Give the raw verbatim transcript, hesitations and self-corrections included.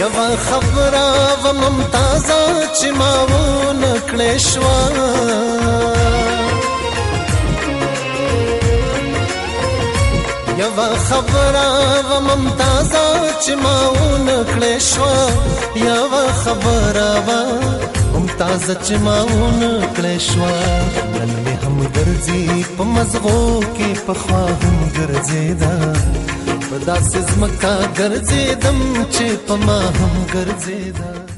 یوا خبره و ممتازه چې ما ونه کړې شوه یوا خبره و ممتازه چې ما ونه کړې شوه یوا خبره و ممتازه چې ما ونه کړې شوه نن مې هم ګرځي په مزغو کې پخوا هم ګرځېده په داسې ځمکه ګرځېدم چې په ما هم ګرځېده